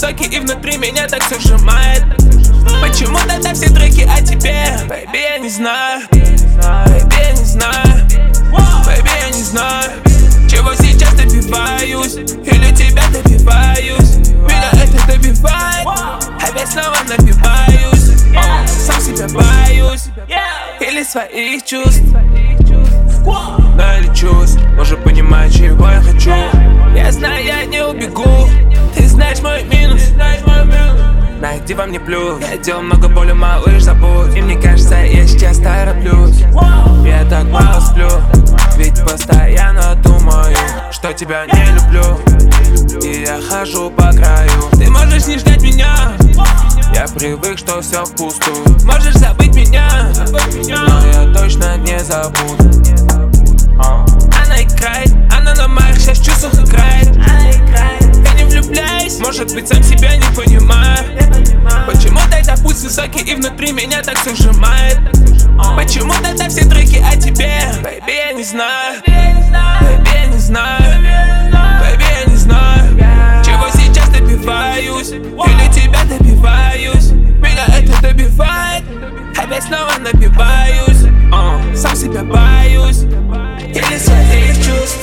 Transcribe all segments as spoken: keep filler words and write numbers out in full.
высокий и внутри меня так все сжимает. Почему тогда все треки о тебе? Baby, я не знаю. Baby, я не знаю. Baby, я не знаю, чего сейчас добиваюсь, или тебя добиваюсь. Меня это добивает, опять снова напиваюсь. О, сам себя боюсь, или своих чувств. Но я лечусь, уже понимаю, чего я хочу. Я знаю, я не убегу. Ты знаешь мой минус, найди во мне плюс. Я делал много боли, малыш, забудь. И мне кажется, я сейчас тороплюсь. Я так мало сплю, ведь постоянно думаю, что тебя не люблю. И я хожу по краю. Ты можешь не ждать меня, я привык, что все впустую. Можешь забыть меня, но я точно не забуду. Она играет, она на моих сейчас чувствах играет. Я не влюбляюсь, может быть, сам себя не понимаю. Почему тогда путь высокий и внутри меня так все сжимает? Почему тогда все треки о тебе? Baby, я не знаю. Baby, я не знаю. Baby, я не знаю, чего сейчас добиваюсь, или тебя добиваюсь. Меня это добивает, опять снова напиваюсь. uh, Сам себя боюсь, или своих чувств,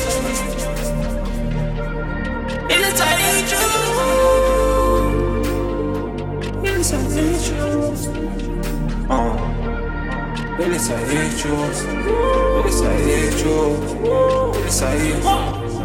или своих чувств, или своих чувств, uh, или своих чувств, или своих чувств, или своих.